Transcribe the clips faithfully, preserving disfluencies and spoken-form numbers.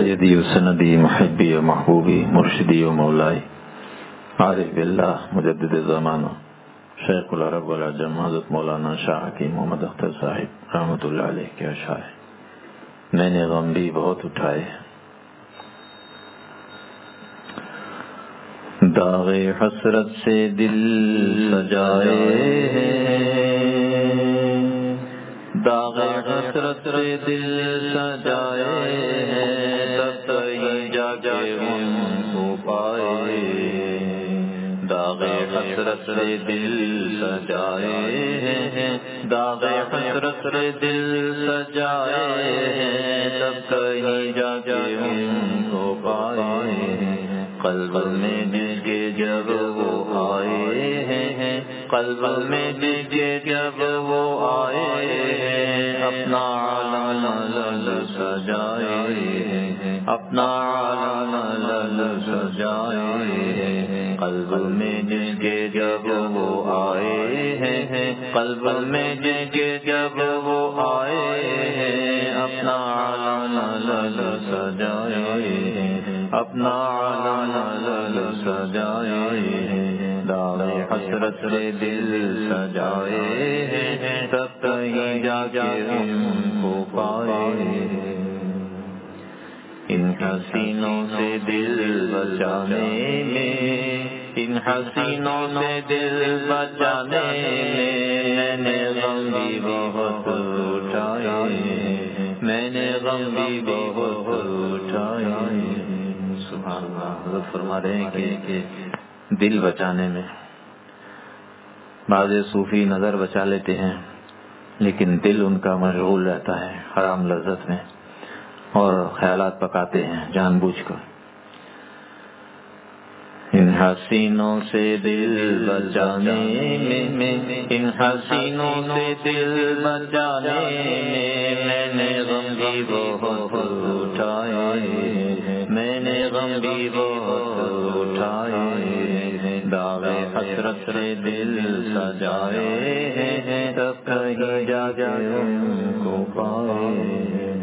سیدی و سندی محبی و محبوبی مرشدی و مولائی عارف باللہ مجدد زمانہ شیخ العرب والعجم حضرت مولانا شاہ حکیم محمد اختر صاحب رحمۃ اللہ علیہ کے اشعار۔ میں نے غم بھی بہت اٹھائے، داغ حسرت سے دل سجائے ہیں، داغ حسرت سے دل سجائے ہیں، تب کہیں جا کے ان کو پائے، داغ حسرت سے دل سجائے ہیں، داغ حسرت سے دل سجائے ہیں، تب کہیں جا کے ان کو پائے، قلب میں جس کے جب وہ آئے ہیں، قلب میں جس کے جب وہ آئے ہیں، اپنا عالم سجائے ہیں، اپنا عالم سجائے ہیں، قلب میں جس کے جب وہ آئے ہیں، قلب میں جس کے جب وہ آئے ہیں، اپنا عالم سجائے ہیں، اپنا عالم سجائے ہیں، داغ حسرت سے دل سجائے ہیں، تب کہیں جا کے ان کو پائے، ان حسینوں سے دل بچانے میں، ان حسینوں سے دل بچانے میں، میں نے غم بھی بہت اٹھائے، میں نے غم بھی بہت اٹھائے۔ سبحان اللہ۔ حضرت فرما رہے ہیں کہ دل بچانے میں بعض صوفی نظر بچا لیتے ہیں، لیکن دل ان کا مشغول رہتا ہے حرام لذت میں، اور خیالات پکاتے ہیں جان بوجھ کر۔ ان حسینوں سے دل بچانے میں، ان حسینوں سے دل بچانے میں، میں نے غم بھی بہت اٹھائے، میں نے غم بھی بہت اٹھائے، داغ حسرت سے دل سجائے ہیں، تب کہیں جا کے ان کو پائے،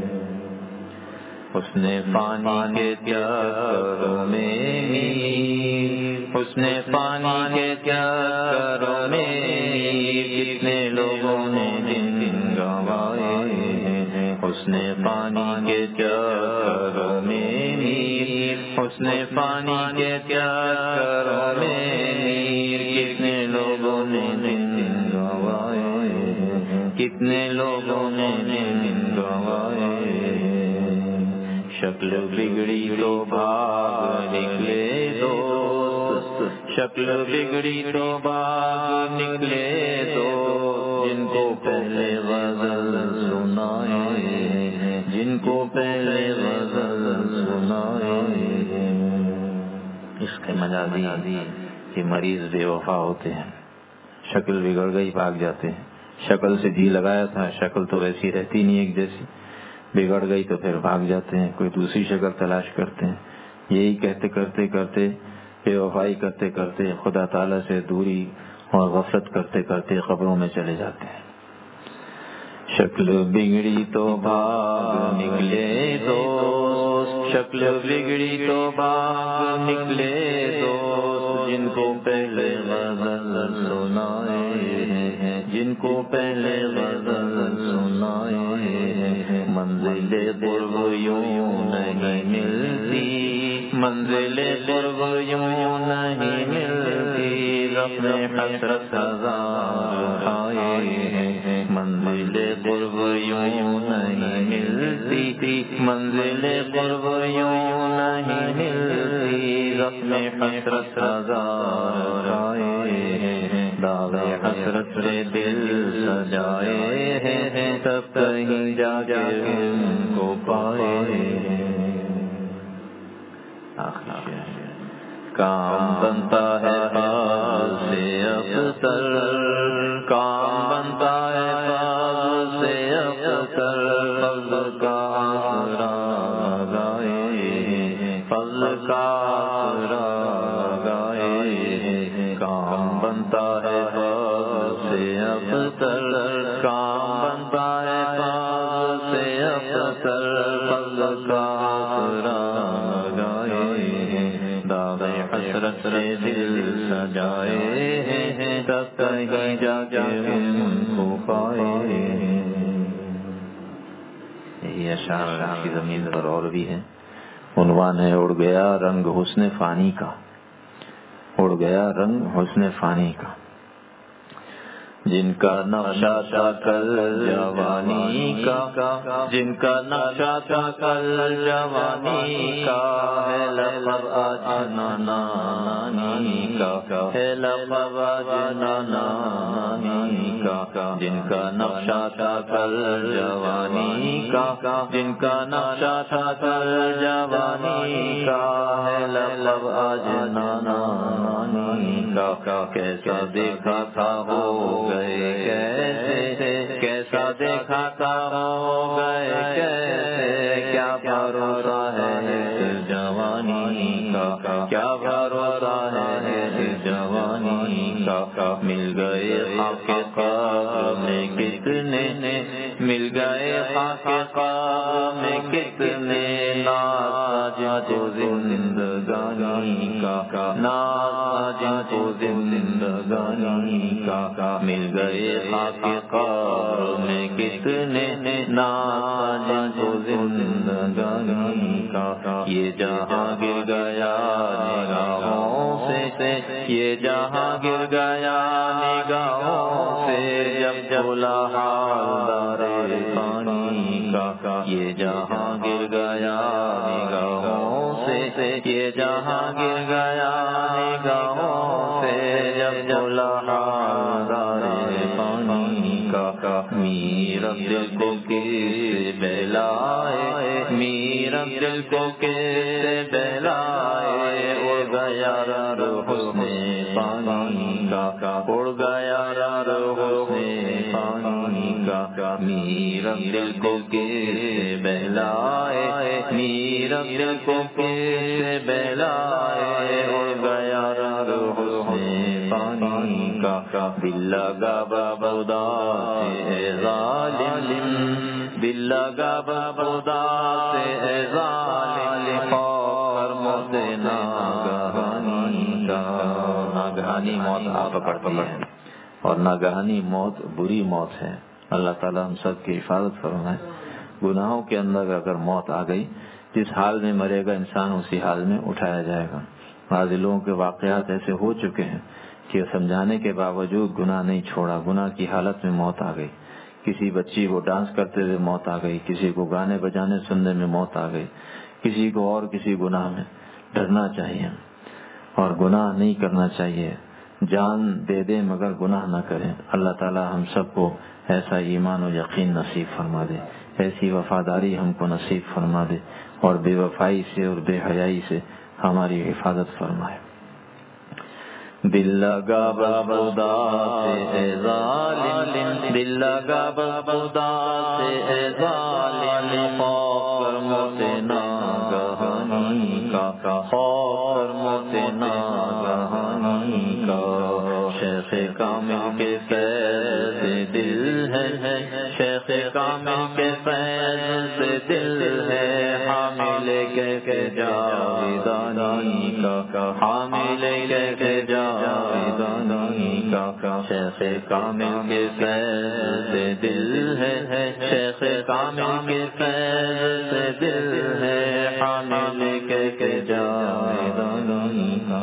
حسن فانی کے چکروں میں، حسن فانی کے چکروں میں، کتنے لوگوں نے دن گنوائے، حسن فانی کے چکروں میں، حسن فانی کے چکروں میں، کتنے لوگوں نے دن گنوائے، کتنے لوگوں نے دن گنوائے، شکل بگڑی تو بھاگ نکلے دوست، شکل بگڑی تو بھاگ نکلے دوست، جن کو پہلے غزل سنائے، جن کو پہلے غزل سنائے۔ اس کے مجازی کہ مریض بے وفا ہوتے ہیں، شکل بگڑ گئی بھاگ جاتے ہیں، شکل سے جی لگایا تھا، شکل تو ویسی رہتی نہیں ایک جیسی، بگڑ گئی تو پھر بھاگ جاتے ہیں، کوئی دوسری شکل تلاش کرتے ہیں، یہی کہتے کرتے کرتے بے وفائی کرتے کرتے خدا تعالیٰ سے دوری اور غفلت کرتے کرتے قبروں میں چلے جاتے ہیں۔ شکل بگڑی تو بھاگ نکلے دوست، شکل بگڑی تو بھاگ نکلے دوست، جن کو پہلے غزل سنائے، جن کو پہلے غزل سنائے، منزل قرب یوں نہیں ملتی، منزل قرب یوں نہیں ملتی، رفع حسرت ہزار آئے، منزل قرب یوں نہیں ملتی، منزل قرب یوں نہیں ملتی، رفع حسرت ہزار آئے، داغ حسرت سے دل سجائے ہیں، تب کہیں جا کے ان کو پائے۔ کام بنتا ہے فاضل سے ابتر، کام بنتا ہے فاضل سے ابتر، فضل کا آسرا گائے، فضل کا آسرا گائے، کام بنتا ہے فاضل سے ابتر، کام بنتا ہے فاضل سے ابتر، فضل کا آسرا لگائے ہیں، داغ حسرت سے دل سجائے ہیں، تب کہیں جا کے ان کو پائے ہیں۔ یہ اشعار کی زمین پر اور بھی ہے۔ عنوان ہے اڑ گیا رنگ حسن فانی کا، اڑ گیا رنگ حسن فانی کا، جن کا نقشہ تھا کل جوانی کا، جن کا نقشہ تھا کل جوانی کا، ہے لقب آج نانی کا، ہے لقب آج نانی کا، جن کا نقشہ تھا کل جوانی کا، جن کا نقشہ تھا کل جوانی کا، ہے لقب آج نانی کا، کیسا دیکھا تھا ہو گئے کیسے، کیسا دیکھا تھا ہو گئے کیسے، کیا بھروسہ ہے اس جوانی کا، کیا بھروسہ ہے اس جوانی کا، مل گئے خاک قبر میں کتنے، مل گئے خاک قبر میں کتنے، ناز جن کو زندگانی کا، ناز جن کو زندگانی کا، مل گئے خاک قبر میں کتنے، ناز جن کو زندگانی کا، یہ جہاں گر گیا نگاہوں سے، یہ جہاں گر گیا نگاہوں سے، جب بولا حالدار فانی کا، یہ جہاں گر گیا نگاہوں سے، یہ جہاں گر گیا نگاہوں سے، جب بولا حالدار فانی کا، میرا دل کو کیسے بہلائے، میرا دل کو کیسے بہلائے، اڑ گیا رنگ حسن فانی کا، اڑ گیا رنگ حسن فانی کا، میرا دل کو کیسے بہلائے، میرا دل کو کیسے بہلائے، اڑ گیا رنگ حسن فانی کا، دل لگا بابودا سے اے ظالم، دل لگا بابودا سے اے ظالم، اور موت ناگہانی کا، ناگہانی موت آ پکڑتی ہے، اور ناگہانی موت بری موت ہے۔ اللہ تعالیٰ ہم سب کی حفاظت فرمائے۔ گناہوں کے اندر اگر موت آ گئی، جس حال میں مرے گا انسان اسی حال میں اٹھایا جائے گا۔ بعض لوگوں کے واقعات ایسے ہو چکے ہیں کہ سمجھانے کے باوجود گناہ نہیں چھوڑا، گناہ کی حالت میں موت آ گئی۔ کسی بچی کو ڈانس کرتے ہوئے موت آ گئی، کسی کو گانے بجانے سننے میں موت آ گئی، کسی کو اور کسی گناہ میں۔ ڈرنا چاہیے اور گناہ نہیں کرنا چاہیے، جان دے دیں مگر گناہ نہ کریں۔ اللہ تعالی ہم سب کو ایسا ایمان و یقین نصیب فرما دے، ایسی وفاداری ہم کو نصیب فرما دے، اور بے وفائی سے اور بے حیائی سے ہماری حفاظت فرمائے۔ دل لگا بابودا سے اے ظالم، دل لگا بابودا سے اے ظالم، خوف موت ناگہانی کا، خوف موت ناگہانی کا، شیخ کامل کے فیض سے دل ہے، شیخ کامل کے فیض سے دل ہے، حامل کے جاویدانی کا، حامل کے جاویدانی کا، شیخ کامل کے فیض سے دل ہے، شیخ کامل کے فیض سے دل ہے، حامل کے جاویدانی کا،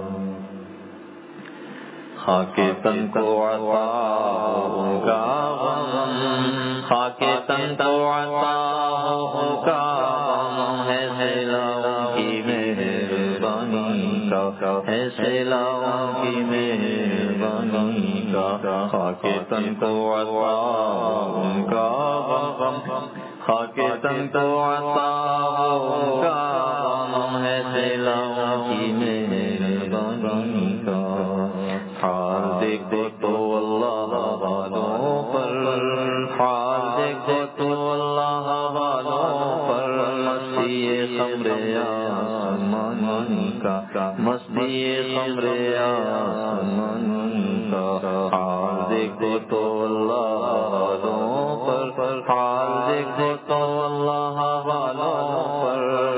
خاک تن کو عطا ہو ان کا غم، خاک تن کو عطا ہو ان کا غم، ہے سیلاؤں کی مہربانی کا، ہے سیلاؤں کی مہربانی کا، خاک تن کو عطا ہو ان کا غم، خاک تن کو عطا ہو ان کا غم، ہے سیلاؤں کی مہربانی کا، حال دیکھو تو اللہ والوں پر، حال دیکھو تو اللہ والوں پر، مستی خمر آسمانی کا، مستی خمر آسمانی کا، حال دیکھو تو اللہ والوں پر، حال دیکھو تو اللہ والوں پر،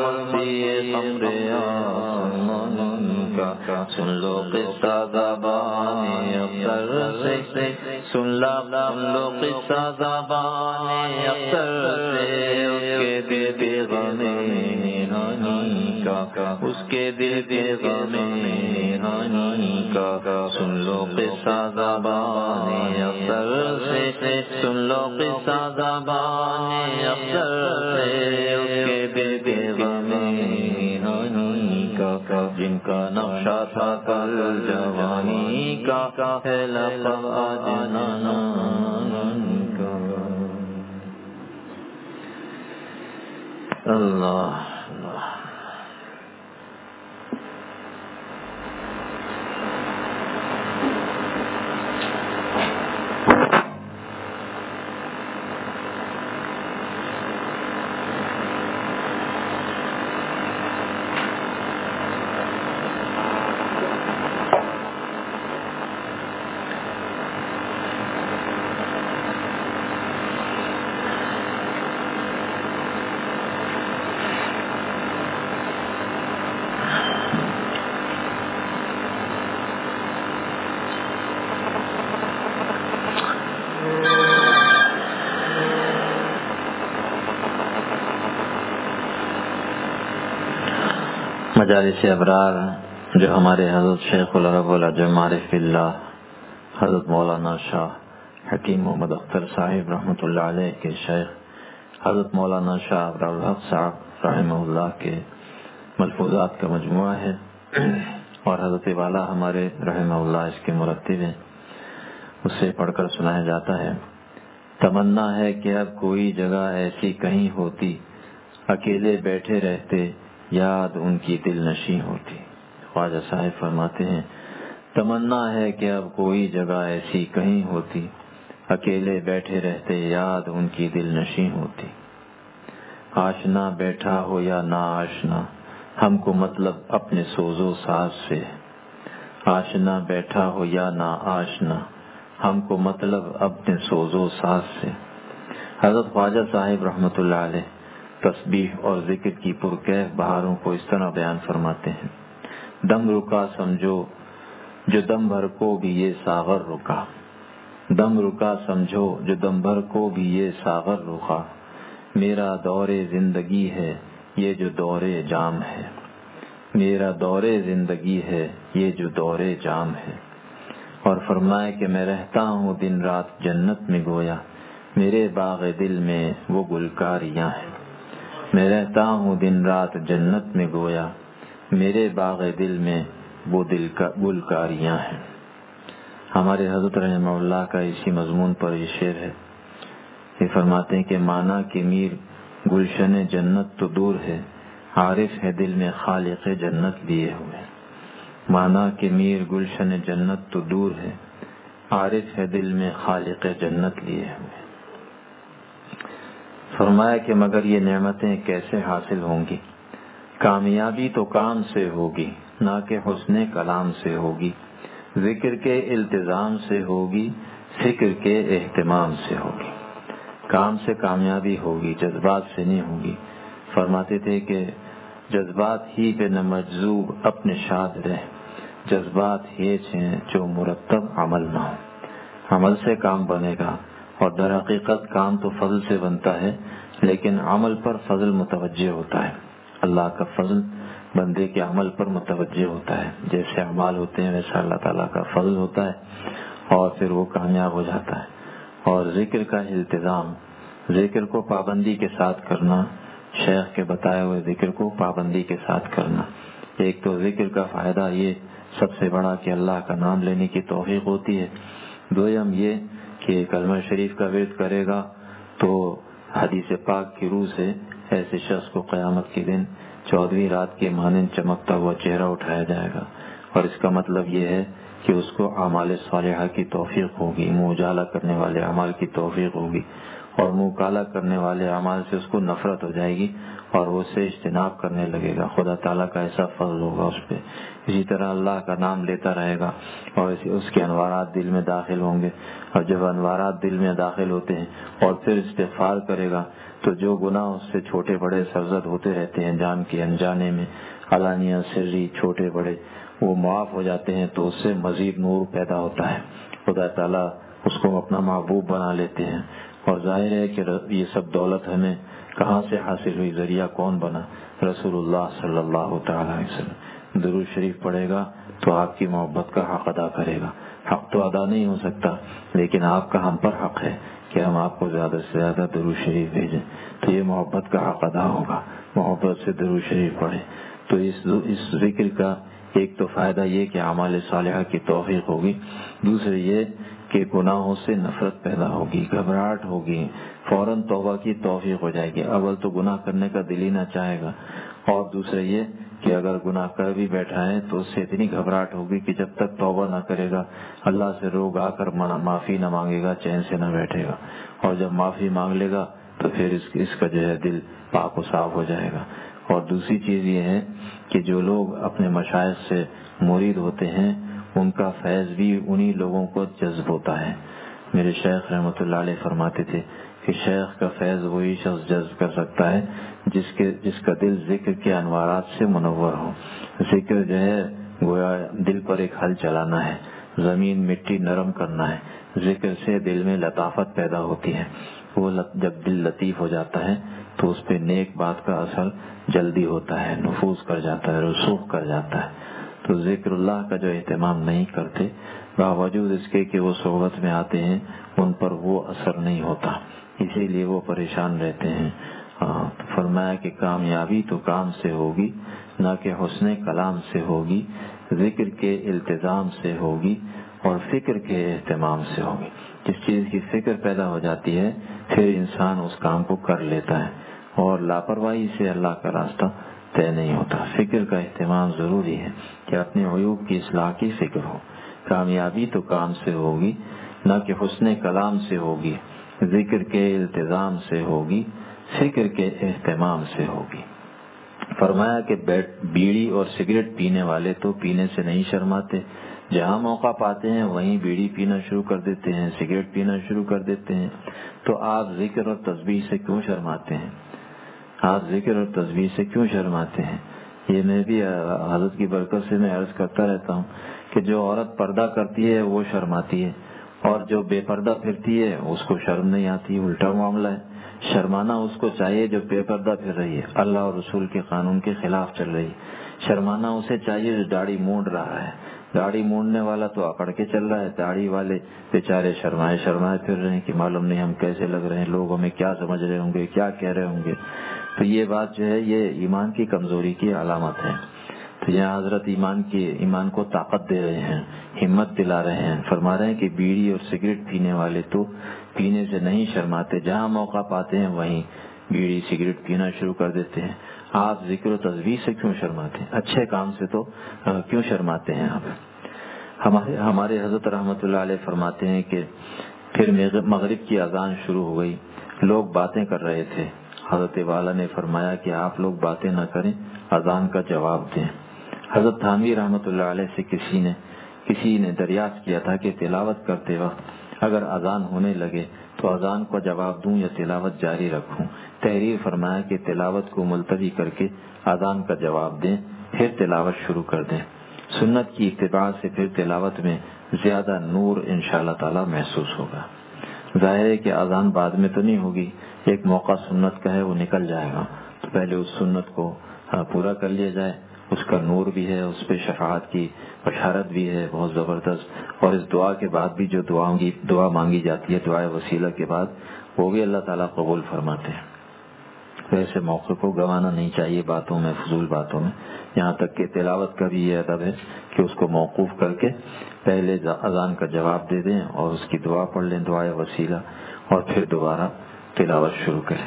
امر آسمان کا، سن لو قصہ زبان اختر سے، سن لو قصہ زبان اختر سے، اس کے دل پہ غم ہانی کا، اس کے دل پہ غم ہانی کا، سن لو قصہ زبان اختر سے، سن لو قصہ زبان اختر سے، اس کے دل پہ غم ہانی کا، جن کا نقشہ تھا کل جوانی کا، ہے لقب آج نان کا۔ اللہ مجالس ابرار جو ہمارے حضرت شیخ العرب العجم عارف اللہ حضرت مولانا شاہ حکیم محمد اختر صاحب رحمۃ اللہ علیہ کے شیخ حضرت مولانا شاہ ابرار الحق صاحب رحمہ اللہ کے ملفوظات کا مجموعہ ہے، اور حضرت والا ہمارے رحمہ اللہ اس کے مرتب ہیں، اسے پڑھ کر سنایا جاتا ہے۔ تمنا ہے کہ اب کوئی جگہ ایسی کہیں ہوتی، اکیلے بیٹھے رہتے یاد ان کی دل نشیں ہوتی۔ خواجہ صاحب فرماتے ہیں تمنا ہے کہ اب کوئی جگہ ایسی کہیں ہوتی، اکیلے بیٹھے رہتے یاد ان کی دل نشیں ہوتی۔ آشنا بیٹھا ہو یا نا آشنا، ہم کو مطلب اپنے سوز و ساز سے، آشنا بیٹھا ہو یا نا آشنا، ہم کو مطلب اپنے سوز و ساز سے۔ حضرت خواجہ صاحب رحمۃ اللہ علیہ تسبیح اور ذکر کی پرکیف بہاروں کو اس طرح بیان فرماتے ہیں، دم رکا سمجھو جو دم بھر کو بھی یہ ساغر رکا، دم رکا سمجھو جو دم بھر کو بھی یہ ساغر رکا، میرا دور زندگی ہے یہ جو دور جام ہے، میرا دور زندگی ہے یہ جو دور جام ہے۔ اور فرمائے کہ میں رہتا ہوں دن رات جنت میں گویا، میرے باغ دل میں وہ گلکاریاں ہیں، میں رہتا ہوں دن رات جنت میں گویا، میرے باغ دل میں وہ دل کا گلکاریاں ہیں۔ ہمارے حضرت رحمہ اللہ کا اسی مضمون پر یہ شعر ہے، یہ فرماتے ہیں کہ مانا کہ میر گلشن جنت تو دور ہے، عارف ہے دل میں خالق جنت لیے ہوئے، مانا کہ میر گلشن جنت تو دور ہے، عارف ہے دل میں خالق جنت لیے ہوئے۔ فرمایا کہ مگر یہ نعمتیں کیسے حاصل ہوں گی، کامیابی تو کام سے ہوگی نہ کہ حسن کلام سے ہوگی، ذکر کے التزام سے ہوگی، فکر کے اہتمام سے ہوگی۔ کام سے کامیابی ہوگی، جذبات سے نہیں ہوگی۔ فرماتے تھے کہ جذبات ہی پہ نہ مجذوب اپنے شاد رہ، جذبات یہ ہیں جو مرتب عمل نہ ہو۔ عمل سے کام بنے گا، اور در حقیقت کام تو فضل سے بنتا ہے، لیکن عمل پر فضل متوجہ ہوتا ہے۔ اللہ کا فضل بندے کے عمل پر متوجہ ہوتا ہے، جیسے اعمال ہوتے ہیں ویسا اللہ تعالیٰ کا فضل ہوتا ہے، اور پھر وہ کامیاب ہو جاتا ہے۔ اور ذکر کا التزام، ذکر کو پابندی کے ساتھ کرنا، شیخ کے بتائے ہوئے ذکر کو پابندی کے ساتھ کرنا۔ ایک تو ذکر کا فائدہ یہ سب سے بڑا کہ اللہ کا نام لینے کی توفیق ہوتی ہے، دویم یہ کہ کلمہ شریف کا ورد کرے گا تو حدیث پاک کی روح سے ایسے شخص کو قیامت کے دن چودہویں رات کے مانند چمکتا ہوا چہرہ اٹھایا جائے گا، اور اس کا مطلب یہ ہے کہ اس کو اعمال صالحہ کی توفیق ہوگی، منہ اجالا کرنے والے اعمال کی توفیق ہوگی، اور منہ کالا کرنے والے اعمال سے اس کو نفرت ہو جائے گی اور وہ اسے اجتناب کرنے لگے گا. خدا تعالیٰ کا ایسا فضل ہوگا اس پہ. اسی طرح اللہ کا نام لیتا رہے گا اور اس کے انوارات دل میں داخل ہوں گے. اور جب انوارات دل میں داخل ہوتے ہیں اور پھر استغفار کرے گا تو جو گناہ اس سے چھوٹے بڑے سرزد ہوتے رہتے ہیں جان کے انجانے میں، علانیہ سری چھوٹے بڑے، وہ معاف ہو جاتے ہیں تو اس سے مزید نور پیدا ہوتا ہے. خدا تعالیٰ اس کو اپنا محبوب بنا لیتے ہیں. اور ظاہر ہے کہ یہ سب دولت ہمیں کہاں سے حاصل ہوئی، ذریعہ کون بنا؟ رسول اللہ صلی اللہ تعالی علیہ وسلم. درود شریف پڑھے گا تو آپ کی محبت کا حق ادا کرے گا. حق تو ادا نہیں ہو سکتا لیکن آپ کا ہم پر حق ہے کہ ہم آپ کو زیادہ سے زیادہ درود شریف بھیجیں، تو یہ محبت کا حق ادا ہوگا. محبت سے درود شریف پڑھیں. تو اس اس ذکر کا ایک تو فائدہ یہ کہ اعمال صالحہ کی توفیق ہوگی، دوسرے یہ کہ گناہوں سے نفرت پیدا ہوگی، گھبراہٹ ہوگی، فوراً توبہ کی توفیق ہو جائے گی. اول تو گناہ کرنے کا دل ہی نہ چاہے گا، اور دوسرے یہ کہ اگر گناہ کر بھی بیٹھا ہے تو اس سے اتنی گھبراہٹ ہوگی کہ جب تک توبہ نہ کرے گا، اللہ سے روگ آ کر معافی نہ مانگے گا، چین سے نہ بیٹھے گا. اور جب معافی مانگ لے گا تو پھر اس اس کا جو ہے دل پاک و صاف ہو جائے گا. اور دوسری چیز یہ ہے کہ جو لوگ اپنے مشائخ سے مرید ہوتے ہیں ان کا فیض بھی انہی لوگوں کو جذب ہوتا ہے. میرے شیخ رحمۃ اللہ علیہ فرماتے تھے کہ شیخ کا فیض وہی شخص جذب کر سکتا ہے جس کے جس کا دل ذکر کے انوارات سے منور ہو. ذکر جو ہے گویا دل پر ایک ہل چلانا ہے، زمین مٹی نرم کرنا ہے. ذکر سے دل میں لطافت پیدا ہوتی ہے. وہ جب دل لطیف ہو جاتا ہے تو اس پہ نیک بات کا اثر جلدی ہوتا ہے، نفوذ کر جاتا ہے، رسوخ کر جاتا ہے. تو ذکر اللہ کا جو اہتمام نہیں کرتے، باوجود اس کے کہ وہ صحبت میں آتے ہیں، ان پر وہ اثر نہیں ہوتا، اسی لیے وہ پریشان رہتے ہیں. تو فرمایا کہ کامیابی تو کام سے ہوگی نہ کہ حسن کلام سے ہوگی، ذکر کے التزام سے ہوگی اور فکر کے اہتمام سے ہوگی. جس چیز کی فکر پیدا ہو جاتی ہے پھر انسان اس کام کو کر لیتا ہے، اور لاپرواہی سے اللہ کا راستہ طے نہیں ہوتا. فکر کا اہتمام ضروری ہے کہ اپنے عیوب کی اصلاح کی فکر ہو. کامیابی تو کام سے ہوگی نہ کہ حسن کلام سے ہوگی، ذکر کے التزام سے ہوگی، فکر کے اہتمام سے ہوگی. فرمایا کہ بیڑی اور سگریٹ پینے والے تو پینے سے نہیں شرماتے، جہاں موقع پاتے ہیں وہیں بیڑی پینا شروع کر دیتے ہیں، سگریٹ پینا شروع کر دیتے ہیں. تو آپ ذکر اور تسبیح سے کیوں شرماتے ہیں؟ آپ ذکر اور تسبیح سے کیوں شرماتے ہیں؟ یہ میں بھی حضرت کی برکت سے میں عرض کرتا رہتا ہوں کہ جو عورت پردہ کرتی ہے وہ شرماتی ہے، اور جو بے پردہ پھرتی ہے اس کو شرم نہیں آتی. الٹا معاملہ ہے. شرمانا اس کو چاہیے جو بے پردہ پھر رہی ہے، اللہ اور رسول کے قانون کے خلاف چل رہی ہے. شرمانا اسے چاہیے جو داڑھی مونڈ رہا ہے. داڑھی مونڈنے والا تو اکڑ کے چل رہا ہے، داڑھی والے بیچارے شرمائے شرمائے پھر رہے ہیں کہ معلوم نہیں ہم کیسے لگ رہے ہیں، لوگ ہمیں کیا سمجھ رہے ہوں گے، کیا کہہ رہے ہوں گے. تو یہ بات جو ہے یہ ایمان کی کمزوری کی علامت ہے. تو یہاں حضرت ایمان کی ایمان کو طاقت دے رہے ہیں، ہمت دلا رہے ہیں. فرما رہے ہیں کہ بیڑی اور سگریٹ پینے والے تو پینے سے نہیں شرماتے، جہاں موقع پاتے ہیں وہیں بیڑی سگریٹ پینا شروع کر دیتے ہیں. آپ ذکر و تسبیح سے کیوں شرماتے ہیں؟ اچھے کام سے تو کیوں شرماتے ہیں آپ؟ ہمارے ہمارے حضرت رحمۃ اللہ علیہ فرماتے ہیں کہ پھر مغرب کی اذان شروع ہو گئی، لوگ باتیں کر رہے تھے. حضرت والا نے فرمایا کہ آپ لوگ باتیں نہ کریں، اذان کا جواب دیں. حضرت تھانوی رحمۃ اللہ علیہ سے کسی نے کسی نے دریافت کیا تھا کہ تلاوت کرتے وقت اگر اذان ہونے لگے تو اذان کا جواب دوں یا تلاوت جاری رکھوں؟ تحریر فرمایا کہ تلاوت کو ملتوی کر کے اذان کا جواب دیں، پھر تلاوت شروع کر دیں. سنت کی اتباع سے پھر تلاوت میں زیادہ نور انشاءاللہ تعالی محسوس ہوگا. ظاہر ہے کہ اذان بعد میں تو نہیں ہوگی، ایک موقع سنت کا ہے وہ نکل جائے گا، تو پہلے اس سنت کو پورا کر لیا جائے. اس کا نور بھی ہے، اس پہ شفاعت کی بشارت بھی ہے بہت زبردست. اور اس دعا کے بعد بھی جو دعا دعا مانگی جاتی ہے دعائے وسیلہ کے بعد، وہ بھی اللہ تعالیٰ قبول فرماتے ہیں. ایسے موقع کو گنوانا نہیں چاہیے باتوں میں، فضول باتوں میں. یہاں تک کہ تلاوت کا بھی یہ ادب ہے کہ اس کو موقوف کر کے پہلے اذان کا جواب دے دیں اور اس کی دعا پڑھ لیں، دعائے وسیلہ، اور پھر دوبارہ تلاوت شروع کریں.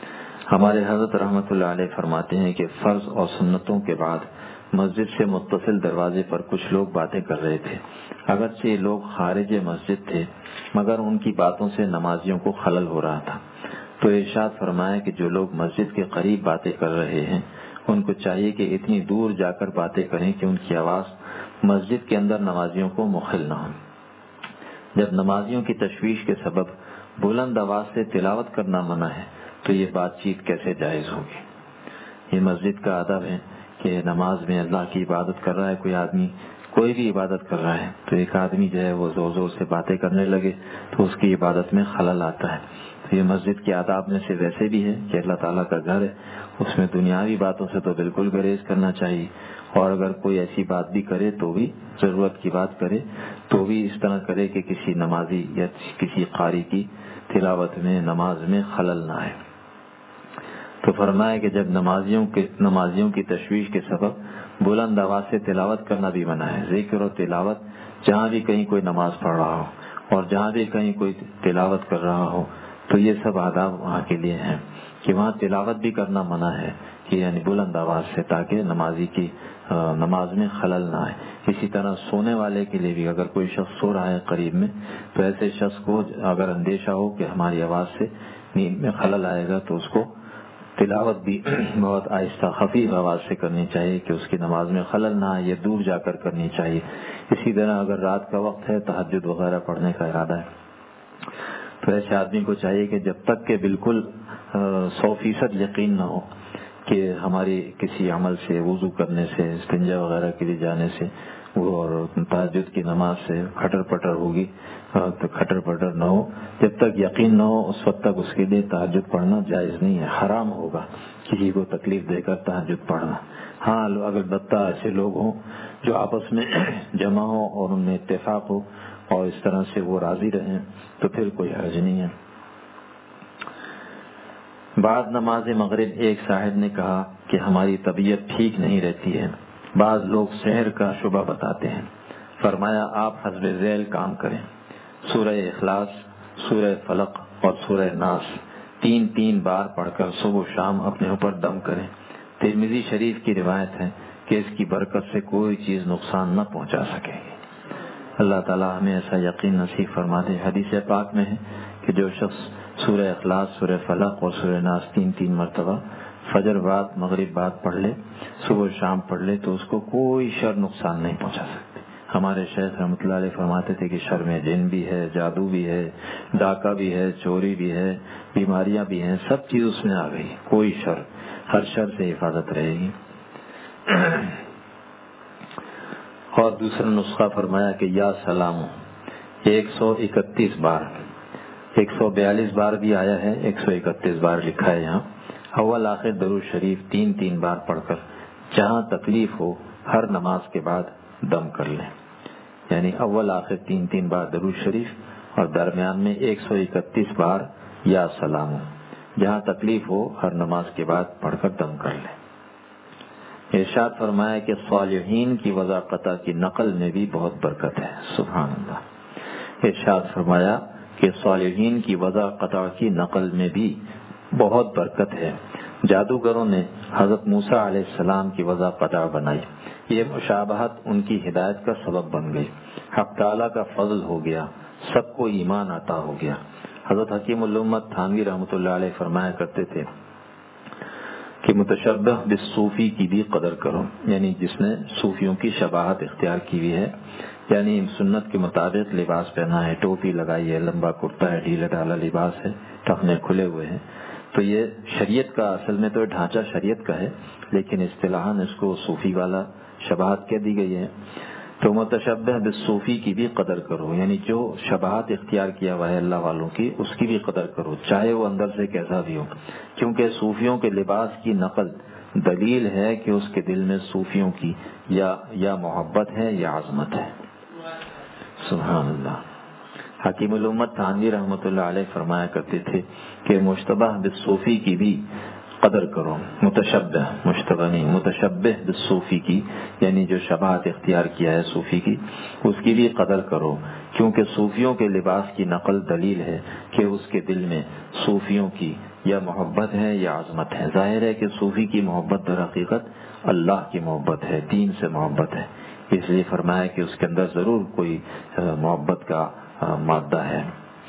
ہمارے حضرت رحمۃ اللہ علیہ فرماتے ہیں کہ فرض اور سنتوں کے بعد مسجد سے متصل دروازے پر کچھ لوگ باتیں کر رہے تھے. اگرچہ یہ لوگ خارج مسجد تھے مگر ان کی باتوں سے نمازیوں کو خلل ہو رہا تھا. تو ارشاد فرمایا کہ جو لوگ مسجد کے قریب باتیں کر رہے ہیں ان کو چاہیے کہ اتنی دور جا کر باتیں کریں کہ ان کی آواز مسجد کے اندر نمازیوں کو مخل نہ ہو۔ جب نمازیوں کی تشویش کے سبب بلند آواز سے تلاوت کرنا منع ہے تو یہ بات چیت کیسے جائز ہوگی؟ یہ مسجد کا ادب ہے کہ نماز میں اللہ کی عبادت کر رہا ہے کوئی آدمی، کوئی بھی عبادت کر رہا ہے تو ایک آدمی جو ہے وہ زور زور سے باتیں کرنے لگے تو اس کی عبادت میں خلل آتا ہے۔ تو یہ مسجد کے آداب میں سے ویسے بھی ہے کہ اللہ تعالیٰ کا گھر ہے، اس میں دنیاوی باتوں سے تو بالکل گریز کرنا چاہیے، اور اگر کوئی ایسی بات بھی کرے تو بھی ضرورت کی بات کرے تو بھی اس طرح کرے کہ کسی نمازی یا کسی قاری کی تلاوت میں نماز میں خلل نہ آئے۔ تو فرمایا کہ جب نمازیوں کے نمازیوں کی تشویش کے سبب بلند آواز سے تلاوت کرنا بھی منع ہے۔ ذکر و تلاوت جہاں بھی کہیں کوئی نماز پڑھ رہا ہو اور جہاں بھی کہیں کوئی تلاوت کر رہا ہو تو یہ سب آداب وہاں کے لیے ہیں کہ وہاں تلاوت بھی کرنا منع ہے کہ یعنی بلند آواز سے، تاکہ نمازی کی نماز میں خلل نہ آئے۔ اسی طرح سونے والے کے لیے بھی اگر کوئی شخص سو رہا ہے قریب میں تو ایسے شخص کو اگر اندیشہ ہو کہ ہماری آواز سے نیند میں خلل آئے گا تو اس کو تلاوت بھی بہت آہستہ خفیف آواز سے کرنی چاہیے کہ اس کی نماز میں خلل نہ آئے، یہ دور جا کر کرنی چاہیے۔ اسی طرح اگر رات کا وقت ہے، تہجد وغیرہ پڑھنے کا ارادہ ہے تو ایسے آدمی کو چاہیے کہ جب تک کہ بالکل سو فیصد یقین نہ ہو کہ ہماری کسی عمل سے، وضو کرنے سے، استنجا وغیرہ کے لیے جانے سے اور تہجد کی نماز سے کھٹر پٹر ہوگی تو کھٹر پٹر نہ ہو، جب تک یقین نہ ہو اس وقت تک اس کے لیے تہجد پڑھنا جائز نہیں ہے، حرام ہوگا کسی کو تکلیف دے کر تہجد پڑھنا۔ ہاں اگر البتہ ایسے لوگ ہوں جو آپس میں جمع ہو اور ان میں اتفاق ہو اور اس طرح سے وہ راضی رہیں تو پھر کوئی حرج نہیں ہے۔ بعد نماز مغرب ایک صاحب نے کہا کہ ہماری طبیعت ٹھیک نہیں رہتی ہے، بعض لوگ سحر کا شبہ بتاتے ہیں۔ فرمایا آپ حسب ذیل کام کریں، سورہ اخلاص، سورہ فلق اور سورہ ناس تین تین بار پڑھ کر صبح و شام اپنے اوپر دم کریں۔ ترمذی شریف کی روایت ہے کہ اس کی برکت سے کوئی چیز نقصان نہ پہنچا سکے گی۔ اللہ تعالیٰ ہمیں ایسا یقین نصیب فرما دے۔ حدیث پاک میں ہے کہ جو شخص سورہ اخلاص، سورہ فلق اور سورہ ناس تین تین مرتبہ فجر بعد مغرب بعد پڑھ لے، صبح و شام پڑھ لے تو اس کو کوئی شر نقصان نہیں پہنچا سکتے۔ ہمارے شیخ رحمۃ اللہ علیہ فرماتے تھے کہ شر میں جن بھی ہے، جادو بھی ہے، ڈاکہ بھی ہے، چوری بھی ہے، بیماریاں بھی ہیں، سب چیز اس میں آ گئی، کوئی شر، ہر شر سے حفاظت رہے گی۔ اور دوسرا نسخہ فرمایا کہ یا سلام ایک سو اکتیس بار، ایک سو بیالیس بار بھی آیا ہے، ایک سو اکتیس بار لکھا ہے یہاں۔ اول آخر درود شریف تین تین بار پڑھ کر جہاں تکلیف ہو ہر نماز کے بعد دم کر لیں، یعنی اول آخر تین تین بار درود شریف اور درمیان میں ایک سو اکتیس بار یا سلام، جہاں تکلیف ہو ہر نماز کے بعد پڑھ کر دم کر لیں۔ ارشاد فرمایا کہ صالحین کی وضاقتہ کی نقل میں بھی بہت برکت ہے، سبحان اللہ۔ ارشاد فرمایا کہ صالحین کی وضاقتہ کی نقل میں بھی بہت برکت ہے۔ جادوگروں نے حضرت موسیٰ علیہ السلام کی وضاقتہ بنائی، یہ مشابہت ان کی ہدایت کا سبب بن گئی، حق تعالیٰ کا فضل ہو گیا، سب کو ایمان عطا ہو گیا۔ حضرت حکیم الامت تھانوی رحمۃ اللہ علیہ فرمایا کرتے تھے کہ متشبہ بالصوفی کی بھی قدر کرو، یعنی جس نے صوفیوں کی شباہت اختیار کی ہوئی ہے، یعنی سنت کے مطابق لباس پہنا ہے، ٹوپی لگائی ہے، لمبا کرتا ہے، ڈھیلا ڈھالا لباس ہے، ٹخنے کھلے ہوئے ہیں، تو یہ شریعت کا اصل میں تو ڈھانچہ شریعت کا ہے، لیکن اصطلاحاً اس کو صوفی والا شباہت کہہ دی گئی ہے۔ تو متشبہ بالصوفی کی بھی قدر کرو، یعنی جو شباہت اختیار کیا ہوا ہے اللہ والوں کی، اس کی بھی قدر کرو، چاہے وہ اندر سے کیسا بھی ہو، کیونکہ صوفیوں کے لباس کی نقل دلیل ہے کہ اس کے دل میں صوفیوں کی یا یا محبت ہے یا عظمت ہے، سبحان اللہ۔ حکیم الامت تھانوی رحمۃ اللہ علیہ فرمایا کرتے تھے کہ مشتبہ بالصوفی کی بھی قدر کرو، متشبہ مشتبہ نہیں، متشبہ بالصوفی کی، یعنی جو شباہت اختیار کیا ہے صوفی کی، اس کی بھی قدر کرو، کیونکہ صوفیوں کے لباس کی نقل دلیل ہے کہ اس کے دل میں صوفیوں کی یا محبت ہے یا عظمت ہے۔ ظاہر ہے کہ صوفی کی محبت در حقیقت اللہ کی محبت ہے، دین سے محبت ہے، اس لیے فرمایا کہ اس کے اندر ضرور کوئی محبت کا مادہ ہے۔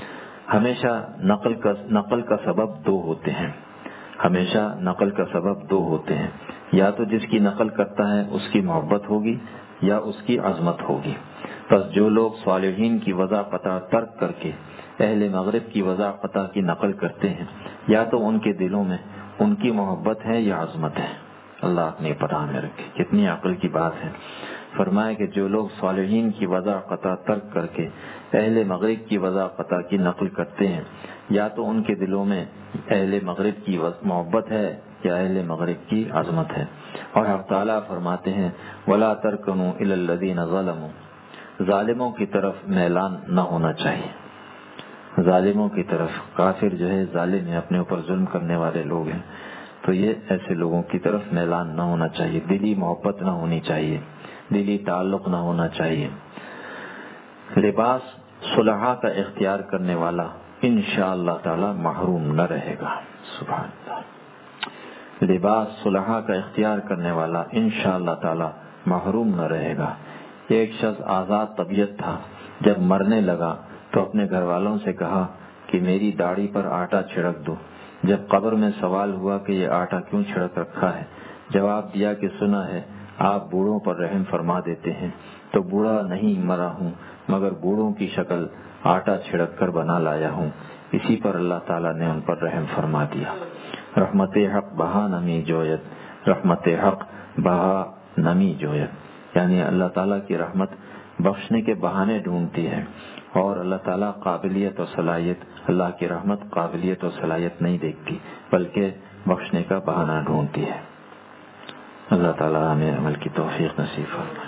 ہمیشہ نقل کا نقل کا سبب دو ہوتے ہیں، ہمیشہ نقل کا سبب دو ہوتے ہیں، یا تو جس کی نقل کرتا ہے اس کی محبت ہوگی یا اس کی عظمت ہوگی۔ پس جو لوگ صالحین کی وضع قطع ترک کر کے اہل مغرب کی وضع قطع کی نقل کرتے ہیں، یا تو ان کے دلوں میں ان کی محبت ہے یا عظمت ہے۔ اللہ اپنی پناہ میں رکھے، کتنی عقل کی بات ہے۔ فرمایا کہ جو لوگ صالحین کی وضع قطع ترک کر کے اہل مغرب کی وضع قطع کی نقل کرتے ہیں، یا تو ان کے دلوں میں اہل مغرب کی محبت ہے یا اہل مغرب کی عظمت ہے۔ اور حق تعالیٰ فرماتے ہیں وَلَا تَرْكَنُوا إِلَى الَّذِينَ ظَلَمُوا، ظالموں کی طرف میلان نہ ہونا چاہیے، ظالموں کی طرف۔ کافر جو ہے ظالم ہے، اپنے اوپر ظلم کرنے والے لوگ ہیں، تو یہ ایسے لوگوں کی طرف میلان نہ ہونا چاہیے، دلی محبت نہ ہونی چاہیے، دلی تعلق نہ ہونا چاہیے۔ لباس صلحاء کا اختیار کرنے والا انشاءاللہ تعالی محروم نہ رہے گا۔ سبحان اللہ، لباس صلحاء کا اختیار کرنے والا انشاءاللہ تعالی محروم نہ رہے گا۔ ایک شخص آزاد طبیعت تھا، جب مرنے لگا تو اپنے گھر والوں سے کہا کہ میری داڑھی پر آٹا چھڑک دو۔ جب قبر میں سوال ہوا کہ یہ آٹا کیوں چھڑک رکھا ہے، جواب دیا کہ سنا ہے آپ بوڑھوں پر رحم فرما دیتے ہیں، تو بوڑھا نہیں مرا ہوں مگر بوڑھوں کی شکل آٹا چھڑک کر بنا لایا ہوں۔ اسی پر اللہ تعالیٰ نے ان پر رحم فرما دیا۔ رحمت حق بہا نمی جویت، رحمت حق بہا نمی جویت، یعنی اللہ تعالیٰ کی رحمت بخشنے کے بہانے ڈھونڈتی ہے، اور اللہ تعالیٰ قابلیت اور صلاحیت، اللہ کی رحمت قابلیت اور صلاحیت نہیں دیکھتی بلکہ بخشنے کا بہانہ ڈھونڈتی ہے۔ اللہ تعالیٰ ہمیں عمل کی توفیق نصیب فرمائے۔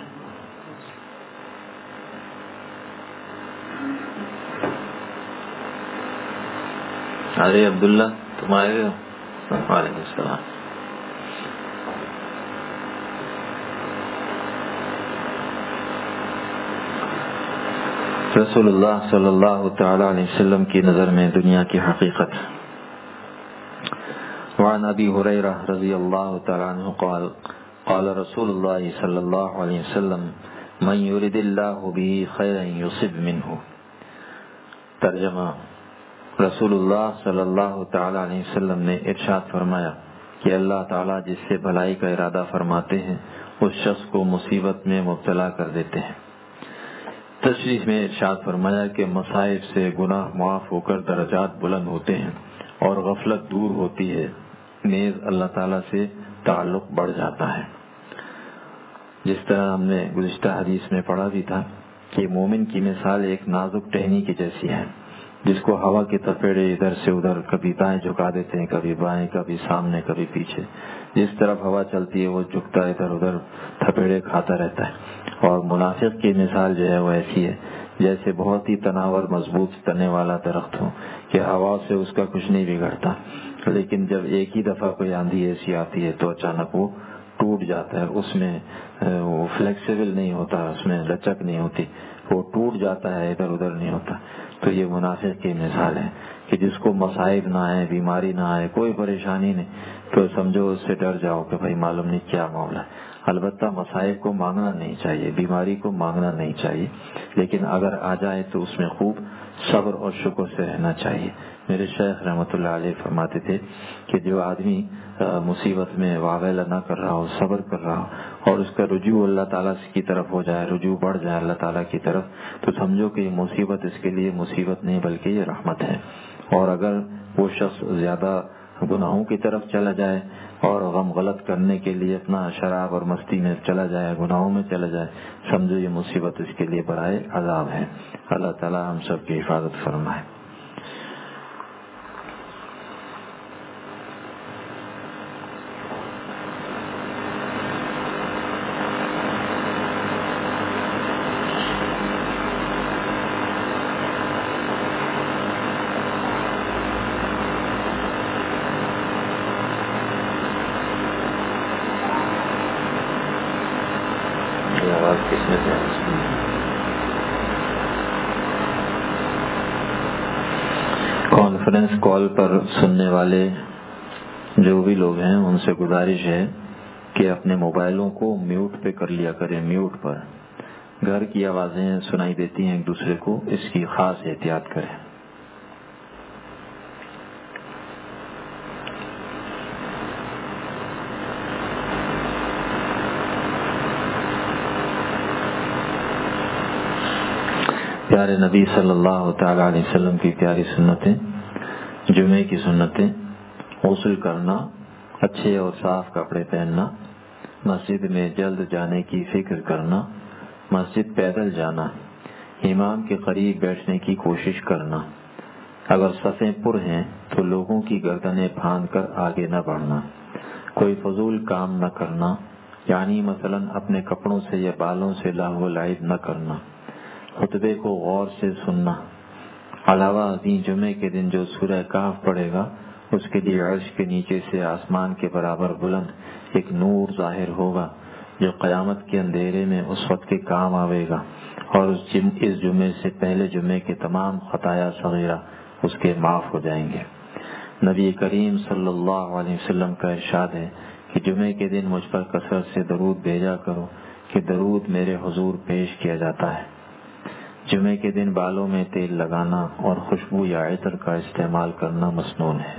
ارے عبداللہ تم آئے ہو؟ وعلیکم السلام۔ رسول اللہ صلی اللہ تعالی علیہ وسلم کی نظر میں دنیا کی حقیقت۔ وعن ابی ہریرہ رضی اللہ تعالی عنہ قال قال رسول اللہ صلی اللہ علیہ وسلم من یرد اللہ به خیرا یصب منہ۔ ترجمہ، رسول اللہ صلی اللہ تعالی علیہ وسلم نے ارشاد فرمایا کہ اللہ تعالیٰ جس سے بھلائی کا ارادہ فرماتے ہیں اس شخص کو مصیبت میں مبتلا کر دیتے ہیں۔ تشریح میں ارشاد فرمایا کہ مصائب سے گناہ معاف ہو کر درجات بلند ہوتے ہیں اور غفلت دور ہوتی ہے، نیز اللہ تعالیٰ سے تعلق بڑھ جاتا ہے۔ جس طرح ہم نے گزشتہ حدیث میں پڑھا بھی تھا کہ مومن کی مثال ایک نازک ٹہنی کی جیسی ہے، جس کو ہوا کے تپیڑے ادھر سے ادھر کبھی دائیں جھکا دیتے ہیں، کبھی بائیں، کبھی سامنے کبھی پیچھے، جس طرف ہوا چلتی ہے وہ جھکتا ادھر ادھر تھپیڑے کھاتا رہتا ہے۔ اور منافق کی مثال جو ہے وہ ایسی ہے جیسے بہت ہی تناور مضبوط تنے والا درخت ہو کہ ہوا سے اس کا کچھ نہیں بگڑتا، لیکن جب ایک ہی دفعہ کوئی آندھی ایسی آتی ہے تو اچانک وہ ٹوٹ جاتا ہے، اس میں وہ فلیکسیبل نہیں ہوتا، اس میں لچک نہیں ہوتی، وہ ٹوٹ جاتا ہے، ادھر ادھر نہیں ہوتا۔ تو یہ منافق کی مثال ہے کہ جس کو مصائب نہ آئے، بیماری نہ آئے، کوئی پریشانی نہیں، تو سمجھو اس سے ڈر جاؤ کہ بھائی معلوم نہیں کیا معاملہ ہے۔ البتہ مصائب کو مانگنا نہیں چاہیے، بیماری کو مانگنا نہیں چاہیے، لیکن اگر آ جائے تو اس میں خوب صبر اور شکر سے رہنا چاہیے۔ میرے شیخ رحمۃ اللہ علیہ فرماتے تھے کہ جو آدمی مصیبت میں واویلا نہ کر رہا ہو، صبر کر رہا ہو اور اس کا رجوع اللہ تعالیٰ کی طرف ہو جائے، رجوع بڑھ جائے اللہ تعالیٰ کی طرف، تو سمجھو کہ یہ مصیبت اس کے لیے مصیبت نہیں بلکہ یہ رحمت ہے۔ اور اگر وہ شخص زیادہ گناہوں کی طرف چلا جائے اور غم غلط کرنے کے لیے اپنا شراب اور مستی میں چلا جائے، گناہوں میں چلا جائے، سمجھو یہ مصیبت اس کے لیے برائے عذاب ہے۔ اللہ تعالیٰ ہم سب کی حفاظت فرمائے۔ کانفرنس کال پر سننے والے جو بھی لوگ ہیں ان سے گزارش ہے کہ اپنے موبائلوں کو میوٹ پہ کر لیا کریں، میوٹ پر۔ گھر کی آوازیں سنائی دیتی ہیں ایک دوسرے کو، اس کی خاص احتیاط کریں۔ پیارے نبی صلی اللہ تعالی علیہ وسلم کی پیاری سنتیں، جمعے کی سنتیں، غسل کرنا، اچھے اور صاف کپڑے پہننا، مسجد میں جلد جانے کی فکر کرنا، مسجد پیدل جانا، امام کے قریب بیٹھنے کی کوشش کرنا، اگر صفیں پر ہیں تو لوگوں کی گردنیں پھاند کر آگے نہ بڑھنا، کوئی فضول کام نہ کرنا، یعنی مثلا اپنے کپڑوں سے یا بالوں سے لہو و لعب نہ کرنا، خطبے کو غور سے سننا، علاوہ ازیں جمعے کے دن جو سورہ کہف پڑھے گا اس کے لیے عرش کے نیچے سے آسمان کے برابر بلند ایک نور ظاہر ہوگا جو قیامت کے اندھیرے میں اس وقت کے کام آئے گا، اور اس جم اس جمعے سے پہلے جمعے کے تمام خطایا صغیرہ اس کے معاف ہو جائیں گے۔ نبی کریم صلی اللہ علیہ وسلم کا ارشاد ہے کہ جمعے کے دن مجھ پر کثرت سے درود بھیجا کرو کہ درود میرے حضور پیش کیا جاتا ہے۔ جمعے کے دن بالوں میں تیل لگانا اور خوشبو یا عطر کا استعمال کرنا مسنون ہے۔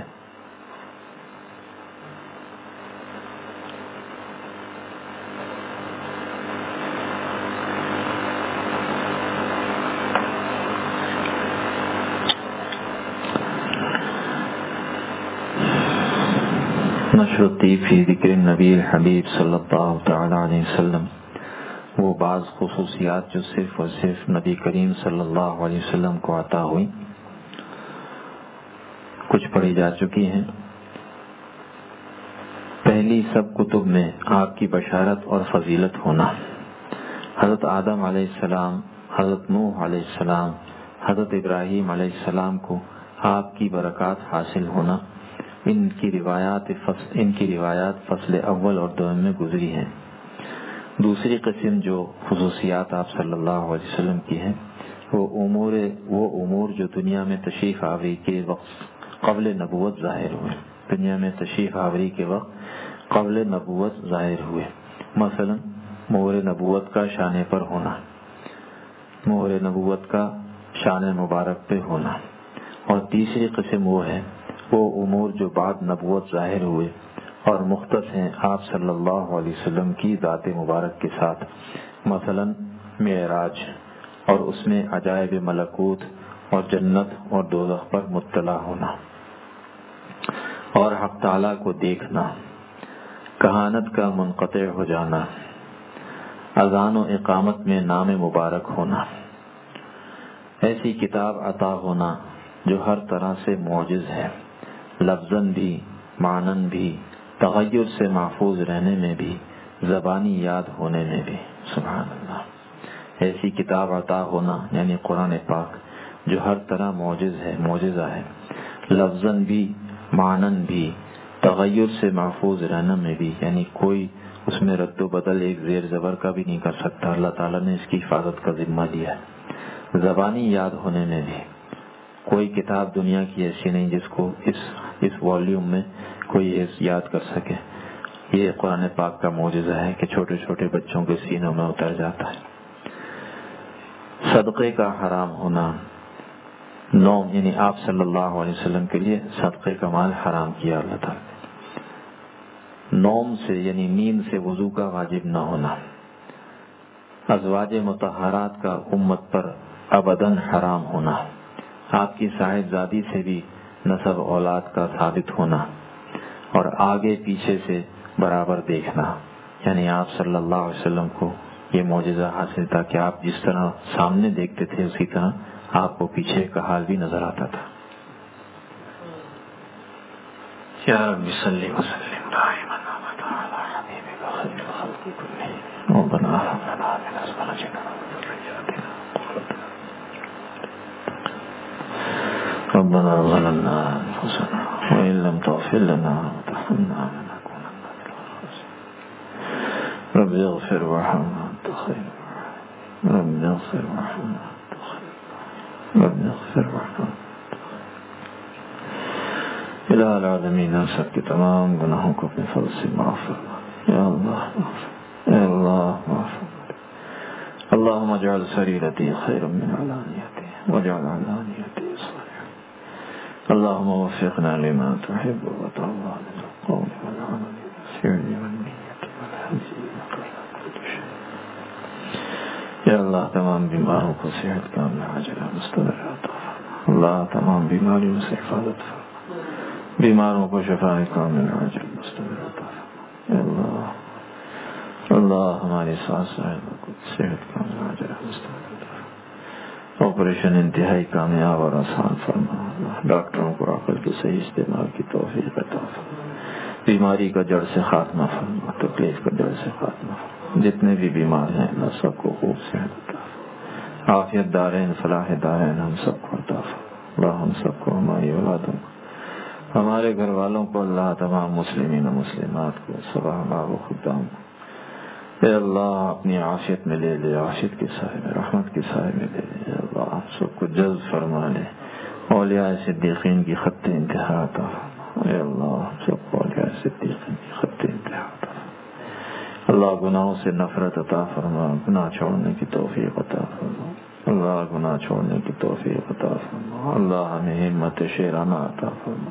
نشرتی فی ذکر النبی الحبیب صلی اللہ تعالی علیہ وسلم، وہ بعض خصوصیات جو صرف اور صرف نبی کریم صلی اللہ علیہ وسلم کو عطا ہوئی، کچھ پڑھی جا چکی ہیں۔ پہلی سب کتب میں آپ کی بشارت اور فضیلت ہونا، حضرت آدم علیہ السلام، حضرت نوح علیہ السلام، حضرت ابراہیم علیہ السلام کو آپ کی برکات حاصل ہونا، ان کی روایات فصل ان کی روایات فصل اول اور دوم میں گزری ہیں۔ دوسری قسم جو خصوصیات آپ صلی اللہ علیہ وسلم کی ہیں وہ امور وہ امور جو دنیا میں تشریف آوری کے وقت قبل نبوت ظاہر ہوئے دنیا میں تشریف آوری کے وقت قبل نبوت ظاہر ہوئے مثلا مہر نبوت کا شان پر ہونا، مہر نبوت کا شان مبارک پہ ہونا۔ اور تیسری قسم وہ ہے وہ امور جو بعد نبوت ظاہر ہوئے اور مختص ہیں آپ صلی اللہ علیہ وسلم کی ذات مبارک کے ساتھ، مثلا معراج اور اس میں عجائب ملکوت اور جنت اور دوزخ پر مطلع ہونا، اور حق تعالیٰ کو دیکھنا، کہانت کا منقطع ہو جانا، اذان و اقامت میں نام مبارک ہونا، ایسی کتاب عطا ہونا جو ہر طرح سے معجز ہے، لفظاً بھی، معنن بھی، تغیر سے محفوظ رہنے میں بھی، زبانی یاد ہونے میں بھی، سبحان اللہ۔ ایسی کتاب عطا ہونا یعنی قرآن پاک جو ہر طرح معجز ہے، معجزہ ہے، لفظاً بھی، معنن بھی، تغیر سے محفوظ رہنے میں بھی، یعنی کوئی اس میں رد و بدل ایک زیر زبر کا بھی نہیں کر سکتا، اللہ تعالیٰ نے اس کی حفاظت کا ذمہ لیا ہے۔ زبانی یاد ہونے میں بھی، کوئی کتاب دنیا کی ایسی نہیں جس کو اس اس والیوم میں کوئی یاد کر سکے۔ یہ قرآن پاک کا معجزہ ہے کہ چھوٹے چھوٹے بچوں کے سینوں میں اتر جاتا ہے۔ صدقے کا حرام ہونا، نوم یعنی آپ صلی اللہ علیہ وسلم کے لیے صدقے کا مال حرام کیا اللہ تعالیٰ نے۔ نوم سے یعنی نیند سے وضو کا واجب نہ ہونا، ازواج مطہرات کا امت پر ابداً حرام ہونا، آپ کی صاحبزادی سے بھی نسب اولاد کا ثابت ہونا، اور آگے پیچھے سے برابر دیکھنا، یعنی آپ صلی اللہ علیہ وسلم کو یہ معجزہ حاصل تھا کہ آپ جس طرح سامنے دیکھتے تھے اسی طرح آپ کو پیچھے کا حال بھی نظر آتا تھا۔ یا رب صلی وسلم دائما ابدا علی حبیبک خیر الخلق کلہم ربنا هب لنا من ازواجنا وذرياتنا ربنا ظلمنا انفسنا وان لم تغفر لنا وترحمنا لنكونن من الخاسرين رب اغفر وارحم وانت خير الراحمين رب اغفر وارحم وانت خير رب اغفر وارحم الہ العالمین، سب کے تمام گناہوں کو اپنے فضل سے معاف فرما۔ یا اللہ معاف، اے اللہ معاف فرما۔ اللہم اجعل سریرتی خیرا من علانیتی واجعل علانیتی صالحا۔ اللہم وفقنا لما تحب وترضى من القول والعمل والفعل والنیت والهدي إنك على كل شيء یا اللہ تمام بیماروں کو صحت کاملہ عاجلہ مستمر عطا فرما، اللہ تمام بیماریوں سے حفاظت فرما، بیماروں کو شفا کاملہ عاجلہ مستمر عطا فرما۔ یا اللہ اللہ ہماری سانس کو صحت کاملہ عاجلہ مستمر عطا فرما، آپریشن انتہائی کامیاب اور آسان فرما، اللہ ڈاکٹروں کو عقل کے صحیح استعمال کی توفیق عطا فرما، بیماری کا جڑ سے خاتمہ فرما، تکلیف کا جڑ سے خاتمہ فرما، جتنے بھی بیمار ہیں اللہ سب کو خوب صحت عطا فرما، عافیت دارین فلاح دارین ہم سب کو عطا فرما، اللہ ہم سب کو، ہماری اولادوں کو، ہمارے گھر والوں کو، اللہ تمام مسلمین و مسلمات کو، سب احباب و خدام کو، اے اللہ اپنی عافیت میں لے لے، عافیت کے سائے میں، رحمت کے سائے میں لے لے، اے اللہ سب کو جذب فرما لے، اولیاء صدیقین کی خط انتہا عطا فرما، اے اللہ سب کو اولیاء صدیقین کی خط انتہا عطا فرما، اللہ گناہوں سے نفرت عطا فرما، گناہ چھوڑنے کی توفیق عطا فرما، اللہ گناہ چھوڑنے کی توفیق عطا فرما، اللہ ہمیں ہمت شیرانہ عطا فرما،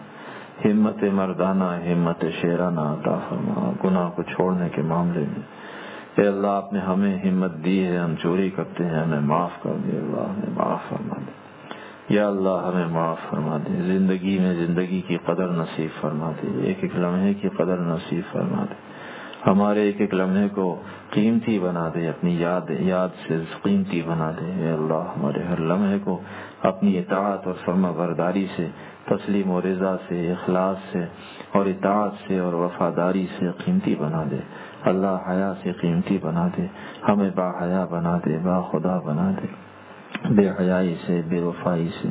ہمت مردانہ، ہمت شیرانہ عطا فرما، گناہ کو چھوڑنے کے معاملے میں اے اللہ آپ نے ہمیں ہمت دی ہے، ہم چوری کرتے ہیں، ہمیں معاف کر دے، اللہ ہمیں معاف فرما دے، یا اللہ ہمیں معاف فرما دے، زندگی میں زندگی کی قدر نصیب فرما دے، ایک ایک لمحے کی قدر نصیب فرما دے، ہمارے ایک ایک لمحے کو قیمتی بنا دے، اپنی یاد یاد سے قیمتی بنا دے، اے اللہ ہمارے ہر لمحے کو اپنی اطاعت اور فرما برداری سے، تسلیم و رضا سے، اخلاص سے اور اطاعت سے اور وفاداری سے قیمتی بنا دے، اللہ حیا سے قیمتی بنا دے، ہمیں با حیا بنا دے، با خدا بنا دے، بے حیائی سے، بے وفائی سے،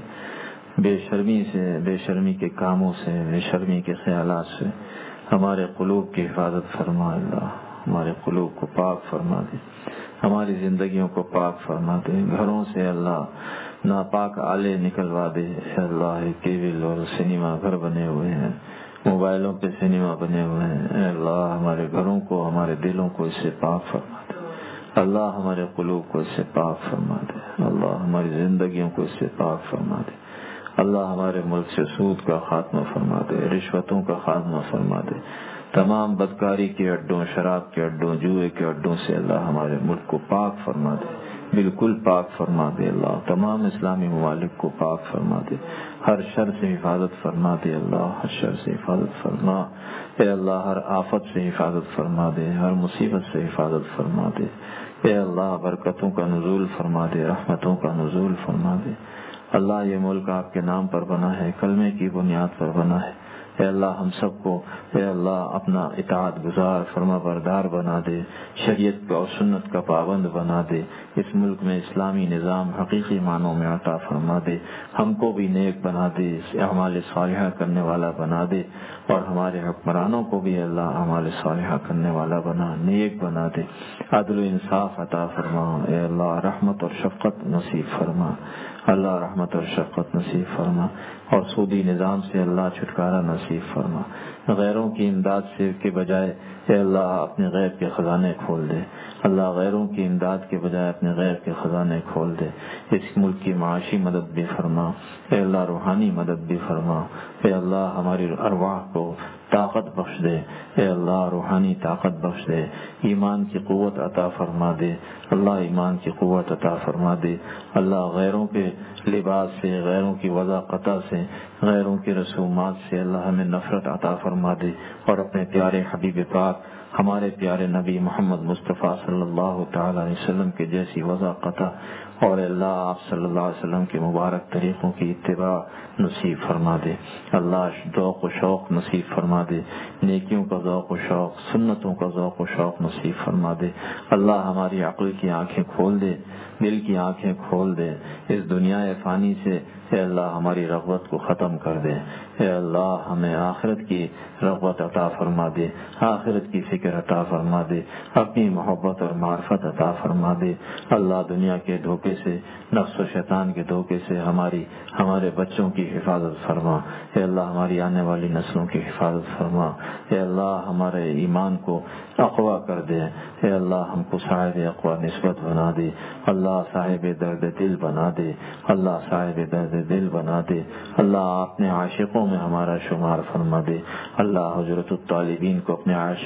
بے شرمی سے، بے شرمی کے کاموں سے، بے شرمی کے خیالات سے ہمارے قلوب کی حفاظت فرما، اللہ ہمارے قلوب کو پاک فرما دے، ہماری زندگیوں کو پاک فرما دے، گھروں سے اللہ ناپاک آلے نکلوا دے، اے اللہ کیبل اور سنیما گھر بنے ہوئے ہیں، موبائلوں پہ سنیما بنے ہوئے ہیں، اے اللہ ہمارے گھروں کو، ہمارے دلوں کو اس سے پاک فرما دے، اللہ ہمارے قلوب کو اس سے پاک فرما دے، اللہ ہماری زندگیوں کو اس سے پاک فرما دے، اللہ ہمارے ملک سے سود کا خاتمہ فرما دے، رشوتوں کا خاتمہ فرما دے، تمام بدکاری کے اڈوں، شراب کے اڈوں، جوئے کے اڈوں سے اللہ ہمارے ملک کو پاک فرما دے، بالکل پاک فرما دے، اللہ تمام اسلامی ممالک کو پاک فرما دے، ہر شر سے حفاظت فرما دے، اللہ ہر شر سے حفاظت فرما، اے اللہ ہر آفت سے حفاظت فرما دے، ہر مصیبت سے حفاظت فرما دے، اے اللہ برکتوں کا نزول فرما دے، رحمتوں کا نزول فرما دے، اللہ یہ ملک آپ کے نام پر بنا ہے، کلمے کی بنیاد پر بنا ہے، اے اللہ ہم سب کو اے اللہ اپنا اطاعت گزار فرما بردار بنا دے، شریعت کا اور سنت کا پابند بنا دے، اس ملک میں اسلامی نظام حقیقی معنوں میں عطا فرما دے، ہم کو بھی نیک بنا دے، اعمال صالحہ کرنے والا بنا دے، اور ہمارے حکمرانوں کو بھی اللہ اعمال صالحہ کرنے والا بنا، نیک بنا دے، عدل و انصاف عطا فرما، اے اللہ رحمت اور شفقت نصیب فرما، اللہ رحمت اور شفقت نصیب فرما، اور سودی نظام سے اللہ چھٹکارا نصیب فرما، غیروں کی امداد سے کے بجائے اے اللہ اپنے غیب کے خزانے کھول دے، اللہ غیروں کی امداد کے بجائے اپنے غیب کے خزانے کھول دے، اس ملک کی معاشی مدد بھی فرما، اے اللہ روحانی مدد بھی فرما، اے اللہ ہماری ارواح کو طاقت بخش دے، اے اللہ روحانی طاقت بخش دے، ایمان کی قوت عطا فرما دے، اللہ ایمان کی قوت عطا فرما دے، اللہ غیروں کے لباس سے، غیروں کی وضاقتہ سے، غیروں کی رسومات سے اللہ ہمیں نفرت عطا فرما دے، اور اپنے پیارے حبیب پاک ہمارے پیارے نبی محمد مصطفیٰ صلی اللہ تعالی علیہ وسلم کے جیسی وضاقتہ اور اللہ آپ صلی اللہ علیہ وسلم کے مبارک طریقوں کی اتباع نصیب فرما دے، اللہ ذوق و شوق نصیب فرما دے، نیکیوں کا ذوق و شوق، سنتوں کا ذوق و شوق نصیب فرما دے، اللہ ہماری عقل کی آنکھیں کھول دے، دل کی آنکھیں کھول دے، اس دنیا فانی سے اے اللہ ہماری رغبت کو ختم کر دے، اے اللہ ہمیں آخرت کی رغبت عطا فرما دے، آخرت کی فکر عطا فرما دے، اپنی محبت اور معرفت عطا فرما دے، اللہ دنیا کے دھوکے سے، نفس و شیطان کے دھوکے سے ہماری ہمارے بچوں کی حفاظت فرما، اے اللہ ہماری آنے والی نسلوں کی حفاظت فرما، اے اللہ ہمارے ایمان کو اقوا کر دے، اے اللہ ہم کو صاحب اقوا نسبت بنا دے، اللہ صاحب درد دل بنا دے، اللہ صاحب درد دل بنا دے، اللہ اپنے عاشقوں میں ہمارا شمار فرما دے، اللہ حضرت الطالبین کو اپنے عاشقوں سے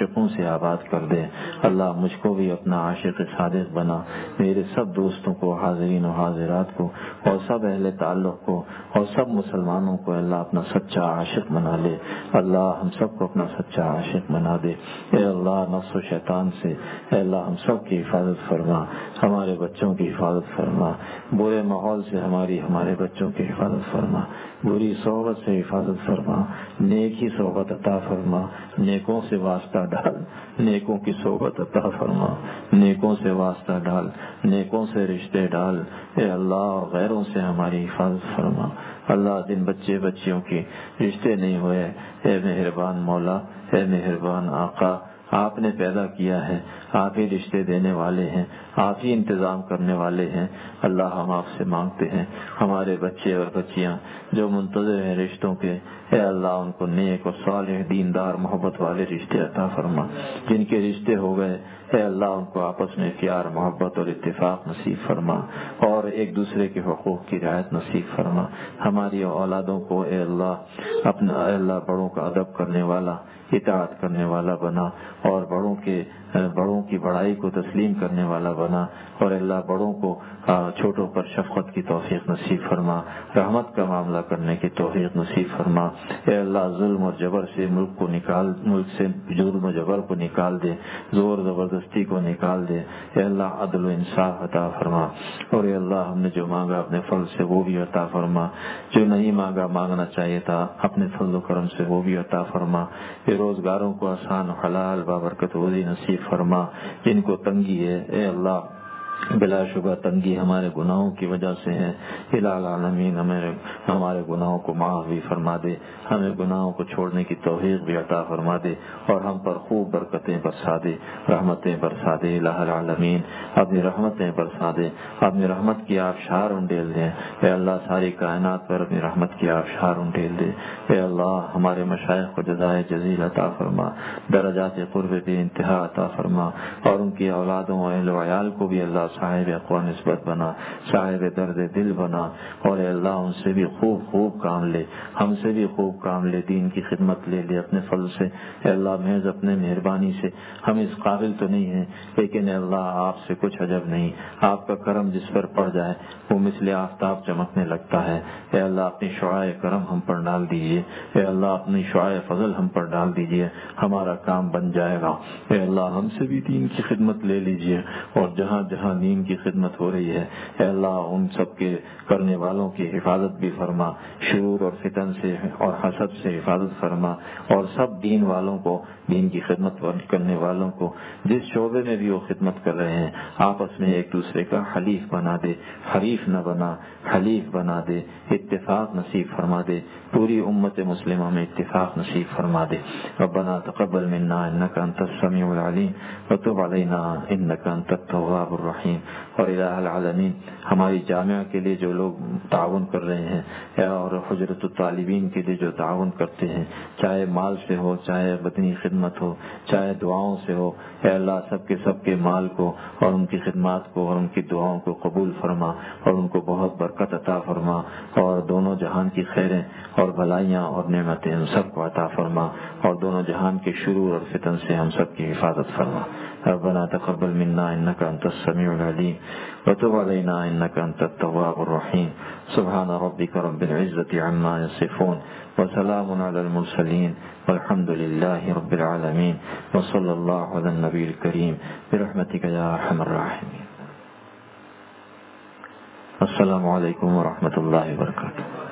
سے آباد کر دے۔ اللہ مجھ کو بھی اپنا عاشق صادق بنا، میرے سب دوستوں کو، حاضرین و حاضرات کو، اور سب اہل تعلق کو، اور سب مسلمانوں کو اللہ اپنا سچا عاشق بنا لے۔ اللہ ہم سب کو اپنا سچا عاشق بنا دے۔ اے اللہ نفس و شیطان سے اے اللہ ہم سب کی حفاظت فرما، ہمارے بچوں کی حفاظت فرما، برے ماحول سے ہماری ہمارے بچوں کی حفاظت فرما، بری صحبت سے حفاظت فرما، نیک ہی صحبت عطا فرما، نیکوں سے واسطہ ڈال، نیکوں کی صحبت عطا فرما، نیکوں سے واسطہ ڈال، نیکوں سے رشتے ڈال۔ اے اللہ غیروں سے ہماری حفاظت فرما۔ اللہ جن بچے بچیوں کے رشتے نہیں ہوئے، اے مہربان مولا، اے مہربان آقا، آپ نے پیدا کیا ہے، آپ ہی رشتے دینے والے ہیں، آپ ہی انتظام کرنے والے ہیں۔ اللہ ہم آپ سے مانگتے ہیں ہمارے بچے اور بچیاں جو منتظر ہیں رشتوں کے، اے اللہ ان کو نیک اور صالح دیندار محبت والے رشتے عطا فرما۔ جن کے رشتے ہو گئے اے اللہ ان کو آپس میں پیار محبت اور اتفاق نصیب فرما، اور ایک دوسرے کے حقوق کی رعایت نصیب فرما۔ ہماری اولادوں کو اے اللہ اپنا اے اللہ بڑوں کا ادب کرنے والا، اطاعت کرنے والا بنا، اور بڑوں کے بڑوں کی بڑائی کو تسلیم کرنے والا بنا، اور اللہ بڑوں کو چھوٹوں پر شفقت کی توفیق نصیب فرما، رحمت کا معاملہ کرنے کی توفیق نصیب فرما۔ اے اللہ ظلم اور جبر سے ملک کو نکال، ملک سے ظلم و جبر کو نکال دے، زور زبردستی کو نکال دے۔ اے اللہ عدل و انصاف عطا فرما، اور اے اللہ ہم نے جو مانگا اپنے فضل سے وہ بھی عطا فرما، جو نہیں مانگا مانگنا چاہیے تھا اپنے فضل و کرم سے وہ بھی عطا فرما۔ اے روزگاروں کو آسان حلال بابرکت روزی نصیب فرما۔ جن کو تنگی ہے اے اللہ بلا شبہ تنگی ہمارے گناہوں کی وجہ سے ہے، الہ العالمین ہمیں ہمارے گناہوں کو معاف بھی فرما دے، ہمیں گناہوں کو چھوڑنے کی توفیق بھی عطا فرما دے، اور ہم پر خوب برکتیں برسا دے، رحمتیں برسا دے۔ الہ العالمین اپنی رحمتیں برسا دے، اپنی رحمت کی آبشار انڈیل دے۔ اے اللہ ساری کائنات پر اپنی رحمت کی آبشار انڈیل دے۔ اے اللہ ہمارے مشائخ کو جزائے جزیل عطا فرما، درجات قرب بے انتہا عطا فرما، اور ان کی اولادوں اہل و عیال کو بھی اللہ صاحب اقوا نسبت بنا، صاحب درد دل بنا، اور اے اللہ ان سے بھی خوب خوب کام لے، ہم سے بھی خوب کام لے، دین کی خدمت لے لے اپنے فضل سے۔ اے اللہ محض اپنے مہربانی سے، ہم اس قابل تو نہیں ہیں لیکن اے اللہ آپ سے کچھ عجب نہیں، آپ کا کرم جس پر پڑ جائے وہ مثل آفتاب چمکنے لگتا ہے۔ اے اللہ اپنی شعاع کرم ہم پر ڈال دیجیے، اے اللہ اپنی شعاع فضل ہم پر ڈال دیجیے، ہمارا کام بن جائے گا۔ اے اللہ ہم سے بھی دین کی خدمت لے لیجیے، اور جہاں جہاں دین کی خدمت ہو رہی ہے اے اللہ ان سب کے کرنے والوں کی حفاظت بھی فرما، شرور اور فتن سے اور حسد سے حفاظت فرما، اور سب دین والوں کو، دین کی خدمت کرنے والوں کو جس شعبے میں بھی وہ خدمت کر رہے ہیں آپس میں ایک دوسرے کا حلیف بنا دے، حریف نہ بنا حلیف بنا دے، اتفاق نصیب فرما دے، پوری امت مسلمہ میں اتفاق نصیب فرما دے۔ ربنا تقبل منا انک انت السمیع العلیم وتب علینا انک انت التواب الرحیم۔ اور الہ العالمین ہماری جامعہ کے لیے جو لوگ تعاون کر رہے ہیں اور حجرت الطالبین کے لیے جو تعاون کرتے ہیں، چاہے مال سے ہو، چاہے بدنی خدمت ہو، چاہے دعاؤں سے ہو، اے اللہ سب کے سب کے مال کو اور ان کی خدمات کو اور ان کی دعاؤں کو قبول فرما، اور ان کو بہت برکت عطا فرما، اور دونوں جہان کی خیریں اور بھلائیاں اور نعمتیں ہم سب کو عطا فرما، اور دونوں جہان کے شرور اور فتن سے ہم سب کی حفاظت فرما۔ ربنا تقبل منا انک انت السمیع العلیم وتب علینا انک انت التواب الرحیم۔ سبحان ربک رب العزة عما یصفون وسلام علی المرسلین والحمد للہ رب العالمین، وصلی اللہ علی النبی الکریم برحمتک یا ارحم الراحمین۔ السلام علیکم ورحمۃ اللہ وبرکاتہ۔